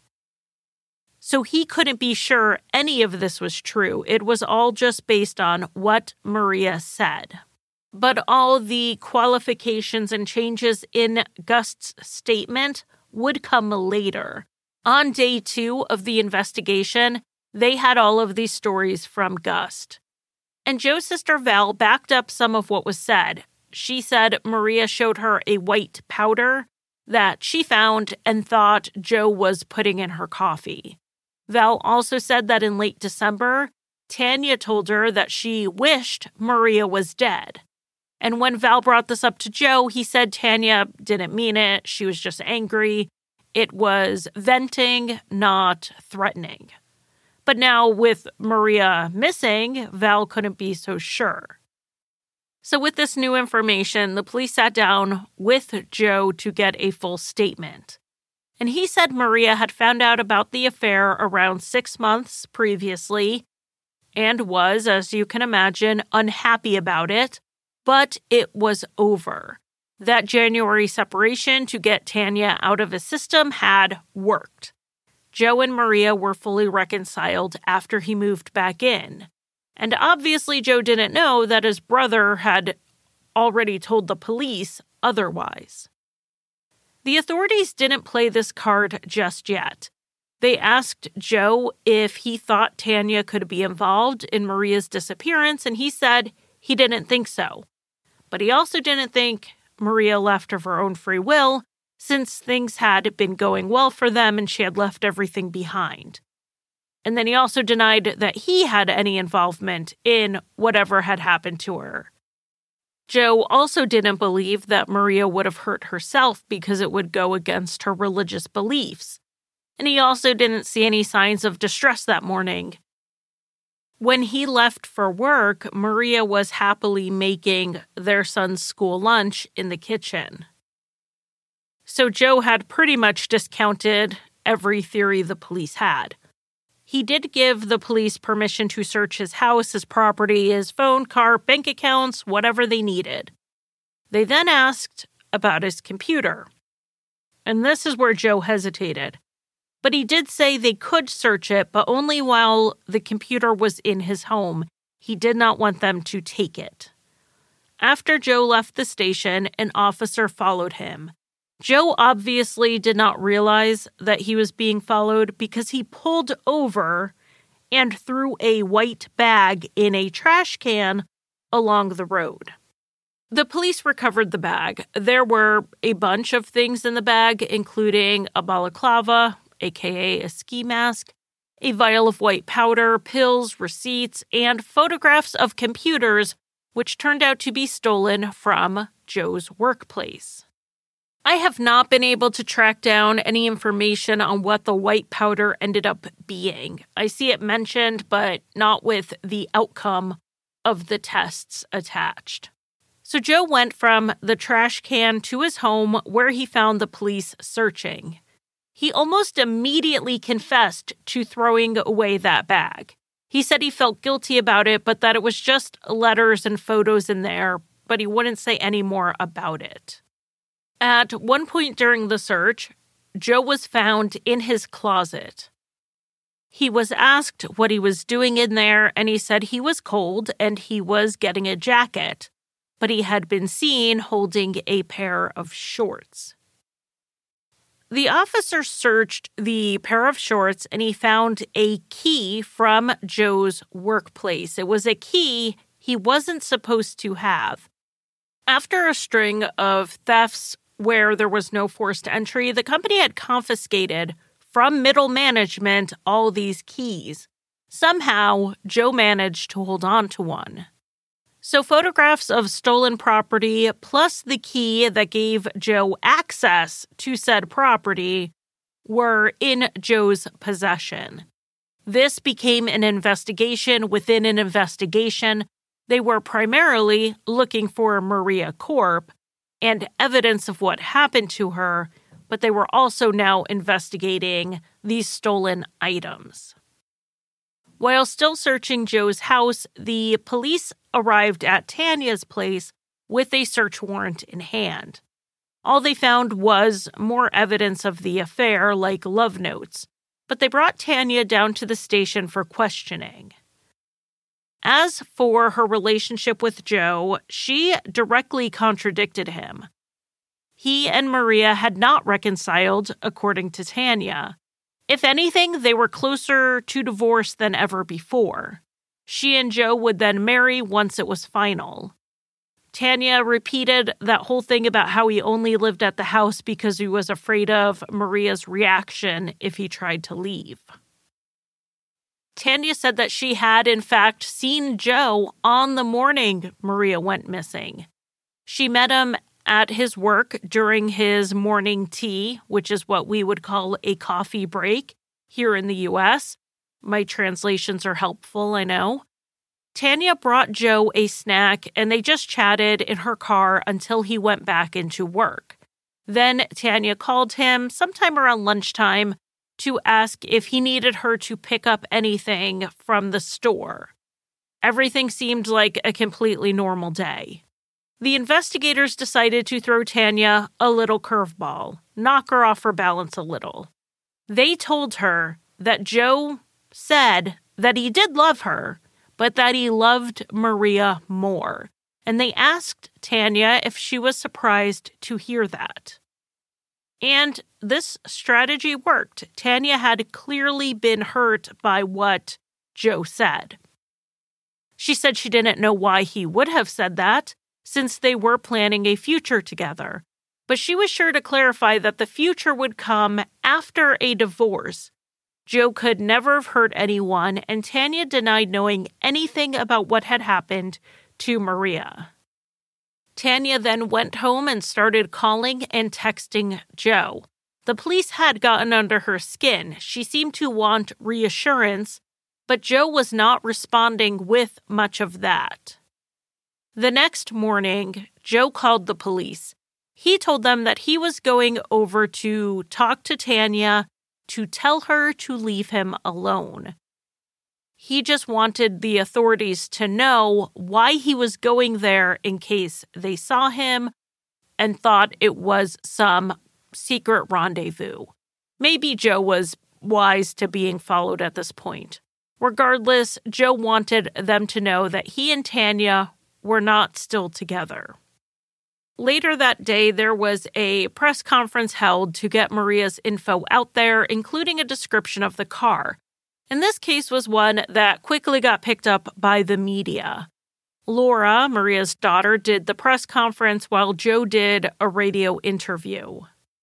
So he couldn't be sure any of this was true. It was all just based on what Maria said. But all the qualifications and changes in Gust's statement would come later. On day 2 of the investigation, they had all of these stories from Gust. And Joe's sister Val backed up some of what was said. She said Maria showed her a white powder that she found and thought Joe was putting in her coffee. Val also said that in late December, Tanya told her that she wished Maria was dead. And when Val brought this up to Joe, he said Tanya didn't mean it. She was just angry. It was venting, not threatening. But now with Maria missing, Val couldn't be so sure. So with this new information, the police sat down with Joe to get a full statement. And he said Maria had found out about the affair around 6 months previously and was, as you can imagine, unhappy about it, but it was over. That January separation to get Tanya out of his system had worked. Joe and Maria were fully reconciled after he moved back in. And obviously Joe didn't know that his brother had already told the police otherwise. The authorities didn't play this card just yet. They asked Joe if he thought Tanya could be involved in Maria's disappearance, and he said he didn't think so. But he also didn't think Maria left of her own free will, since things had been going well for them and she had left everything behind. And then he also denied that he had any involvement in whatever had happened to her. Joe also didn't believe that Maria would have hurt herself because it would go against her religious beliefs. And he also didn't see any signs of distress that morning. When he left for work, Maria was happily making their son's school lunch in the kitchen. So Joe had pretty much discounted every theory the police had. He did give the police permission to search his house, his property, his phone, car, bank accounts, whatever they needed. They then asked about his computer. And this is where Joe hesitated. But he did say they could search it, but only while the computer was in his home. He did not want them to take it. After Joe left the station, an officer followed him. Joe obviously did not realize that he was being followed because he pulled over and threw a white bag in a trash can along the road. The police recovered the bag. There were a bunch of things in the bag, including a balaclava, aka a ski mask, a vial of white powder, pills, receipts, and photographs of computers, which turned out to be stolen from Joe's workplace. I have not been able to track down any information on what the white powder ended up being. I see it mentioned, but not with the outcome of the tests attached. So Joe went from the trash can to his home where he found the police searching. He almost immediately confessed to throwing away that bag. He said he felt guilty about it, but that it was just letters and photos in there, but he wouldn't say any more about it. At one point during the search, Joe was found in his closet. He was asked what he was doing in there, and he said he was cold and he was getting a jacket, but he had been seen holding a pair of shorts. The officer searched the pair of shorts and he found a key from Joe's workplace. It was a key he wasn't supposed to have. After a string of thefts where there was no forced entry, the company had confiscated from middle management all these keys. Somehow, Joe managed to hold on to one. So photographs of stolen property plus the key that gave Joe access to said property were in Joe's possession. This became an investigation within an investigation. They were primarily looking for Maria Korp and evidence of what happened to her, but they were also now investigating these stolen items. While still searching Joe's house, the police arrived at Tanya's place with a search warrant in hand. All they found was more evidence of the affair, like love notes, but they brought Tanya down to the station for questioning. As for her relationship with Joe, she directly contradicted him. He and Maria had not reconciled, according to Tanya. If anything, they were closer to divorce than ever before. She and Joe would then marry once it was final. Tanya repeated that whole thing about how he only lived at the house because he was afraid of Maria's reaction if he tried to leave. Tanya said that she had, in fact, seen Joe on the morning Maria went missing. She met him at his work during his morning tea, which is what we would call a coffee break here in the U.S. My translations are helpful, I know. Tanya brought Joe a snack, and they just chatted in her car until he went back into work. Then Tanya called him sometime around lunchtime to ask if he needed her to pick up anything from the store. Everything seemed like a completely normal day. The investigators decided to throw Tanya a little curveball, knock her off her balance a little. They told her that Joe said that he did love her, but that he loved Maria more. And they asked Tanya if she was surprised to hear that. And this strategy worked. Tanya had clearly been hurt by what Joe said. She said she didn't know why he would have said that, since they were planning a future together. But she was sure to clarify that the future would come after a divorce. Joe could never have hurt anyone, and Tanya denied knowing anything about what had happened to Maria. Tanya then went home and started calling and texting Joe. The police had gotten under her skin. She seemed to want reassurance, but Joe was not responding with much of that. The next morning, Joe called the police. He told them that he was going over to talk to Tanya to tell her to leave him alone. He just wanted the authorities to know why he was going there in case they saw him and thought it was some secret rendezvous. Maybe Joe was wise to being followed at this point. Regardless, Joe wanted them to know that he and Tanya were not still together. Later that day, there was a press conference held to get Maria's info out there, including a description of the car. And this case was one that quickly got picked up by the media. Laura, Maria's daughter, did the press conference while Joe did a radio interview.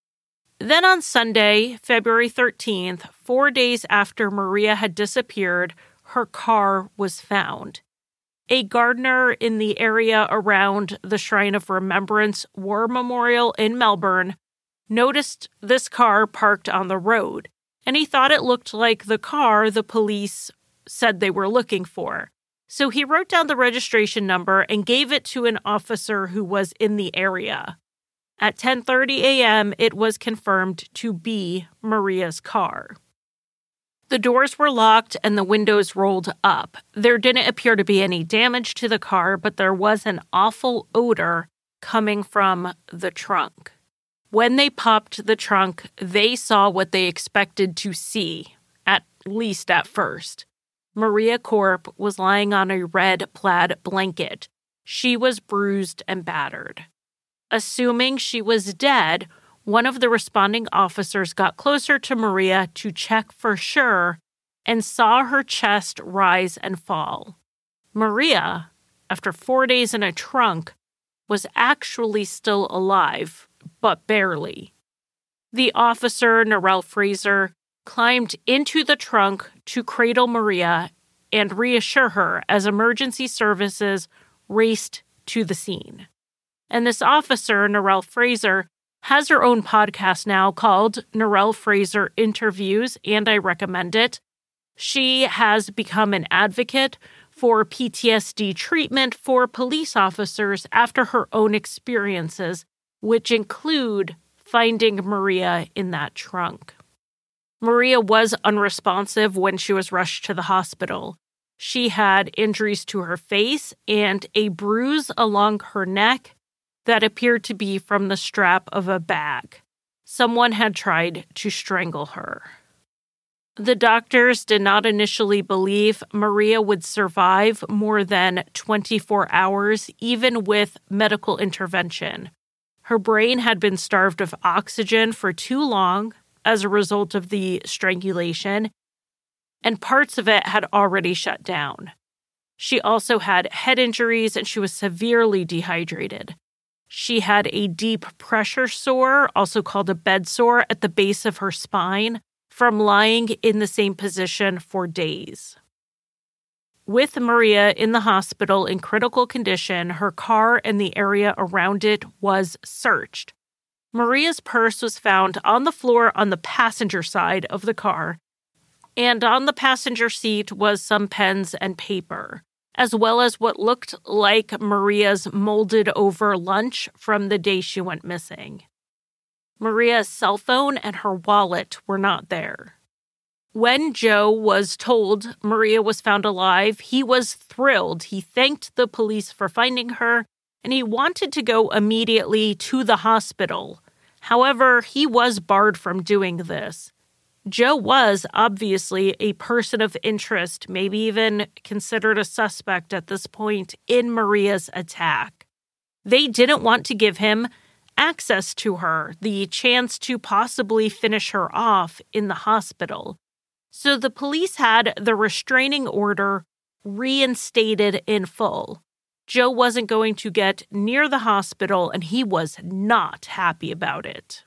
Then on Sunday, February 13th, 4 days after Maria had disappeared, her car was found. A gardener in the area around the Shrine of Remembrance War Memorial in Melbourne noticed this car parked on the road, and he thought it looked like the car the police said they were looking for. So he wrote down the registration number and gave it to an officer who was in the area. At 10:30 a.m., it was confirmed to be Maria's car. The doors were locked and the windows rolled up. There didn't appear to be any damage to the car, but there was an awful odor coming from the trunk. When they popped the trunk, they saw what they expected to see, at least at first. Maria Korp was lying on a red plaid blanket. She was bruised and battered. Assuming she was dead, one of the responding officers got closer to Maria to check for sure and saw her chest rise and fall. Maria, after 4 days in a trunk, was actually still alive, but barely. The officer, Narelle Fraser, climbed into the trunk to cradle Maria and reassure her as emergency services raced to the scene. And this officer, Narelle Fraser, has her own podcast now called Narelle Fraser Interviews, and I recommend it. She has become an advocate for PTSD treatment for police officers after her own experiences, which include finding Maria in that trunk. Maria was unresponsive when she was rushed to the hospital. She had injuries to her face and a bruise along her neck that appeared to be from the strap of a bag. Someone had tried to strangle her. The doctors did not initially believe Maria would survive more than 24 hours, even with medical intervention. Her brain had been starved of oxygen for too long as a result of the strangulation, and parts of it had already shut down. She also had head injuries, and she was severely dehydrated. She had a deep pressure sore, also called a bed sore, at the base of her spine from lying in the same position for days. With Maria in the hospital in critical condition, her car and the area around it was searched. Maria's purse was found on the floor on the passenger side of the car, and on the passenger seat was some pens and paper, as well as what looked like Maria's molded over lunch from the day she went missing. Maria's cell phone and her wallet were not there. When Joe was told Maria was found alive, he was thrilled. He thanked the police for finding her, and he wanted to go immediately to the hospital. However, he was barred from doing this. Joe was obviously a person of interest, maybe even considered a suspect at this point in Maria's attack. They didn't want to give him access to her, the chance to possibly finish her off in the hospital. So the police had the restraining order reinstated in full. Joe wasn't going to get near the hospital, and he was not happy about it.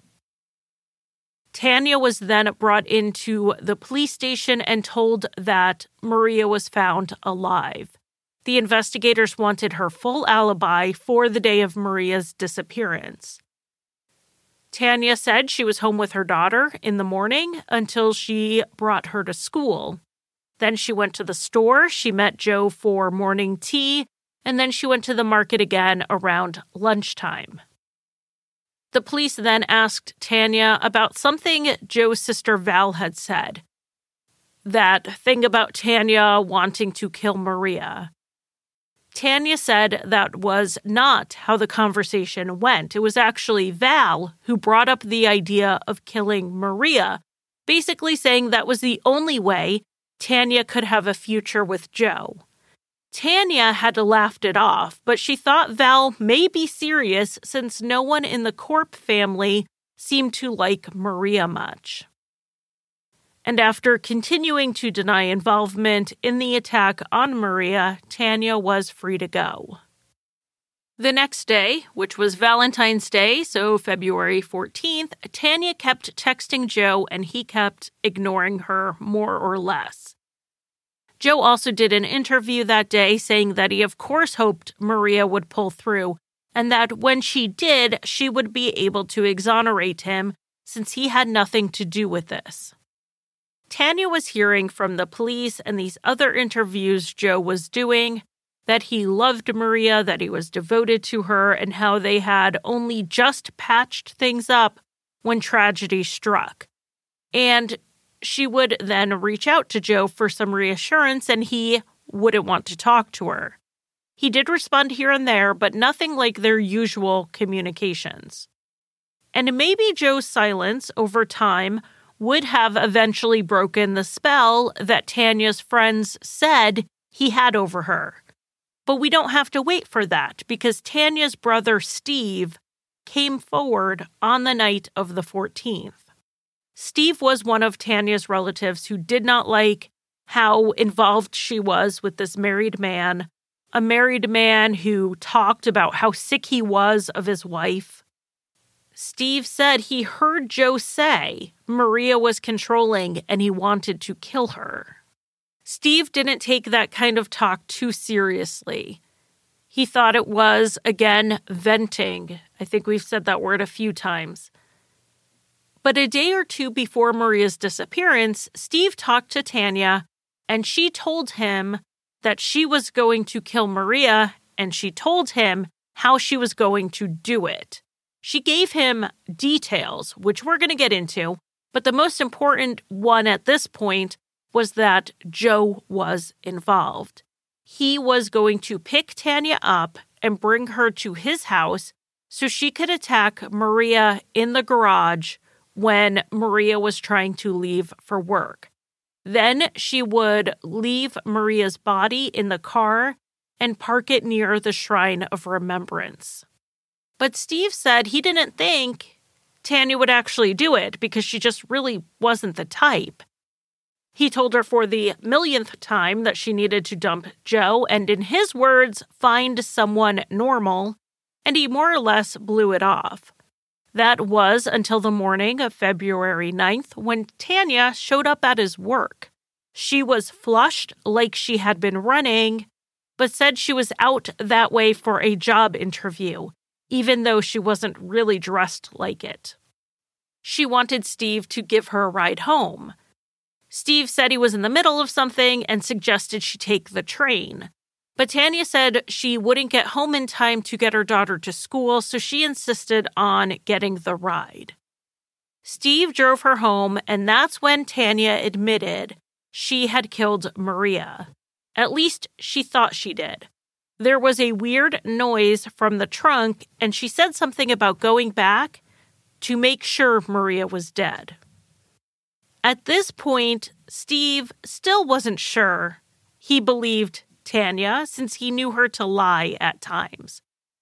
Tanya was then brought into the police station and told that Maria was found alive. The investigators wanted her full alibi for the day of Maria's disappearance. Tanya said she was home with her daughter in the morning until she brought her to school. Then she went to the store, she met Joe for morning tea, and then she went to the market again around lunchtime. The police then asked Tanya about something Joe's sister Val had said. That thing about Tanya wanting to kill Maria. Tanya said that was not how the conversation went. It was actually Val who brought up the idea of killing Maria, basically saying that was the only way Tanya could have a future with Joe. Tanya had laughed it off, but she thought Val may be serious since no one in the Corp family seemed to like Maria much. And after continuing to deny involvement in the attack on Maria, Tanya was free to go. The next day, which was Valentine's Day, so February 14th, Tanya kept texting Joe and he kept ignoring her more or less. Joe also did an interview that day saying that he of course hoped Maria would pull through and that when she did, she would be able to exonerate him since he had nothing to do with this. Tanya was hearing from the police and these other interviews Joe was doing that he loved Maria, that he was devoted to her, and how they had only just patched things up when tragedy struck. And she would then reach out to Joe for some reassurance, and he wouldn't want to talk to her. He did respond here and there, but nothing like their usual communications. And maybe Joe's silence over time would have eventually broken the spell that Tanya's friends said he had over her. But we don't have to wait for that because Tanya's brother Steve came forward on the night of the 14th. Steve was one of Tanya's relatives who did not like how involved she was with this married man, a married man who talked about how sick he was of his wife. Steve said he heard Joe say Maria was controlling and he wanted to kill her. Steve didn't take that kind of talk too seriously. He thought it was, again, venting. I think we've said that word a few times. But a day or two before Maria's disappearance, Steve talked to Tanya, and she told him that she was going to kill Maria, and she told him how she was going to do it. She gave him details, which we're going to get into, but the most important one at this point was that Joe was involved. He was going to pick Tanya up and bring her to his house so she could attack Maria in the garage when Maria was trying to leave for work. Then she would leave Maria's body in the car and park it near the Shrine of Remembrance. But Steve said he didn't think Tanya would actually do it because she just really wasn't the type. He told her for the millionth time that she needed to dump Joe and, in his words, find someone normal, and he more or less blew it off. That was until the morning of February 9th when Tanya showed up at his work. She was flushed like she had been running, but said she was out that way for a job interview, even though she wasn't really dressed like it. She wanted Steve to give her a ride home. Steve said he was in the middle of something and suggested she take the train. But Tanya said she wouldn't get home in time to get her daughter to school, so she insisted on getting the ride. Steve drove her home, and that's when Tanya admitted she had killed Maria. At least she thought she did. There was a weird noise from the trunk, and she said something about going back to make sure Maria was dead. At this point, Steve still wasn't sure. He believed Tanya since he knew her to lie at times.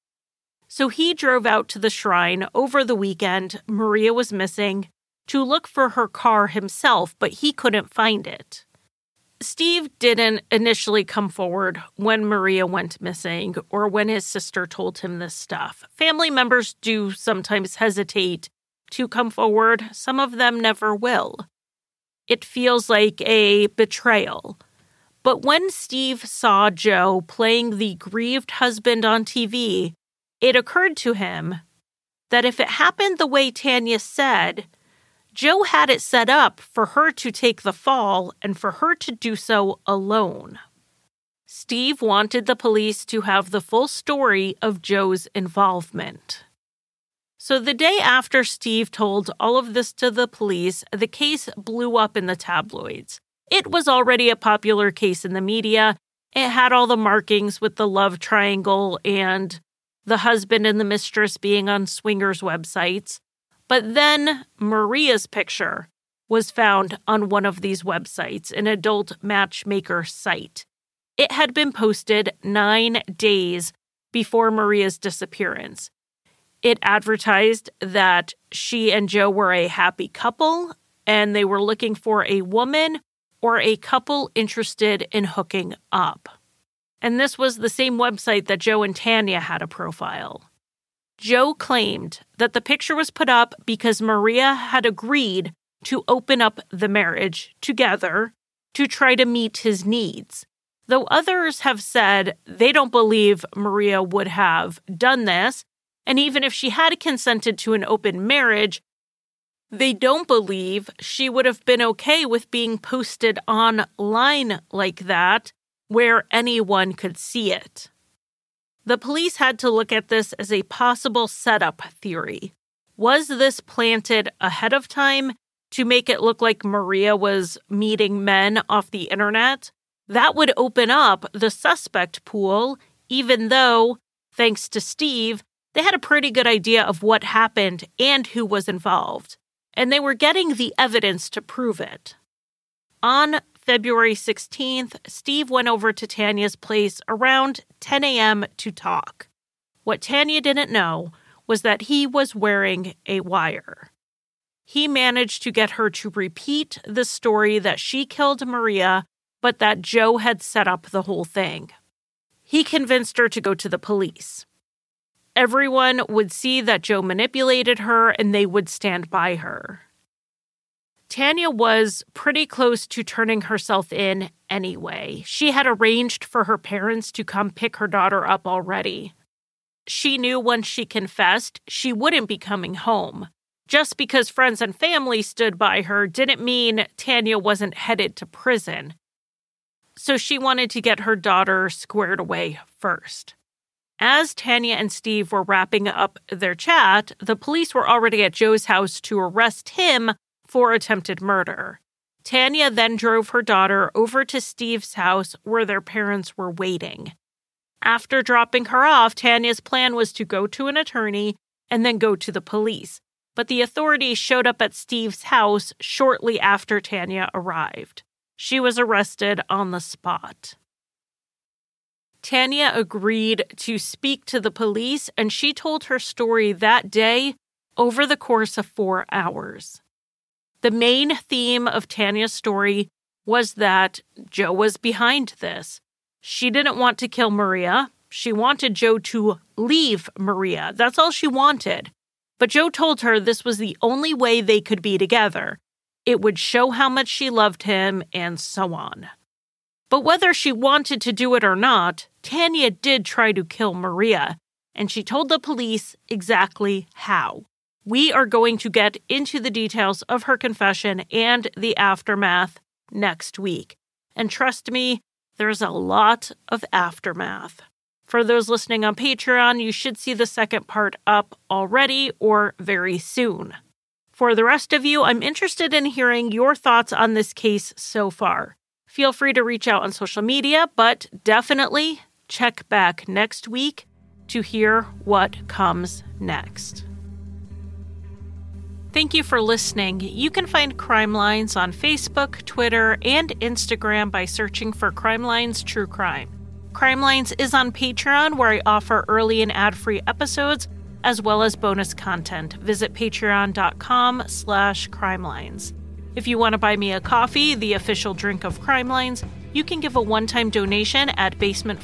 So he drove out to the shrine over the weekend Maria was missing to look for her car himself, but he couldn't find it. Steve didn't initially come forward when Maria went missing or when his sister told him this stuff. Family members do sometimes hesitate to come forward. Some of them never will. It feels like a betrayal. But when Steve saw Joe playing the grieved husband on TV, it occurred to him that if it happened the way Tanya said, Joe had it set up for her to take the fall and for her to do so alone. Steve wanted the police to have the full story of Joe's involvement. So the day after Steve told all of this to the police, the case blew up in the tabloids. It was already a popular case in the media. It had all the markings with the love triangle and the husband and the mistress being on swingers' websites. But then Maria's picture was found on one of these websites, an adult matchmaker site. It had been posted 9 days before Maria's disappearance. It advertised that she and Joe were a happy couple, and they were looking for a woman or a couple interested in hooking up. And this was the same website that Joe and Tanya had a profile. Joe claimed that the picture was put up because Maria had agreed to open up the marriage together to try to meet his needs. Though others have said they don't believe Maria would have done this, and even if she had consented to an open marriage, they don't believe she would have been okay with being posted online like that, where anyone could see it. The police had to look at this as a possible setup theory. Was this planted ahead of time to make it look like Maria was meeting men off the internet? That would open up the suspect pool, even though, thanks to Steve, they had a pretty good idea of what happened and who was involved, and they were getting the evidence to prove it. On February 16th, Steve went over to Tanya's place around 10 a.m. to talk. What Tanya didn't know was that he was wearing a wire. He managed to get her to repeat the story that she killed Maria, but that Joe had set up the whole thing. He convinced her to go to the police. Everyone would see that Joe manipulated her and they would stand by her. Tanya was pretty close to turning herself in anyway. She had arranged for her parents to come pick her daughter up already. She knew once she confessed, she wouldn't be coming home. Just because friends and family stood by her didn't mean Tanya wasn't headed to prison. So she wanted to get her daughter squared away first. As Tanya and Steve were wrapping up their chat, the police were already at Joe's house to arrest him for attempted murder. Tanya then drove her daughter over to Steve's house where their parents were waiting. After dropping her off, Tanya's plan was to go to an attorney and then go to the police. But the authorities showed up at Steve's house shortly after Tanya arrived. She was arrested on the spot. Tanya agreed to speak to the police, and she told her story that day over the course of 4 hours. The main theme of Tanya's story was that Joe was behind this. She didn't want to kill Maria. She wanted Joe to leave Maria. That's all she wanted. But Joe told her this was the only way they could be together. It would show how much she loved him, and so on. But whether she wanted to do it or not, Tanya did try to kill Maria, and she told the police exactly how. We are going to get into the details of her confession and the aftermath next week. And trust me, there's a lot of aftermath. For those listening on Patreon, you should see the second part up already or very soon. For the rest of you, I'm interested in hearing your thoughts on this case so far. Feel free to reach out on social media, but definitely check back next week to hear what comes next. Thank you for listening. You can find Crime Lines on Facebook, Twitter, and Instagram by searching for Crime Lines True Crime. Crime Lines is on Patreon, where I offer early and ad-free episodes, as well as bonus content. Visit patreon.com/crimelines. If you want to buy me a coffee, the official drink of Crime Lines, you can give a one-time donation at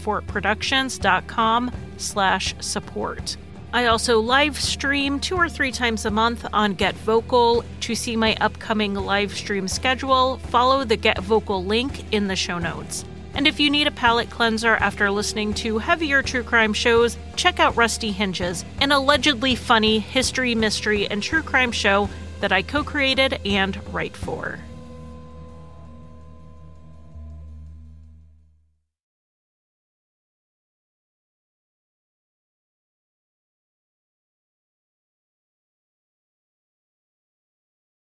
basementfortproductions.com/support. I also live stream 2 or 3 times a month on Get Vocal. To see my upcoming live stream schedule, follow the Get Vocal link in the show notes. And if you need a palate cleanser after listening to heavier true crime shows, check out Rusty Hinges, an allegedly funny history, mystery, and true crime show that I co-created and write for.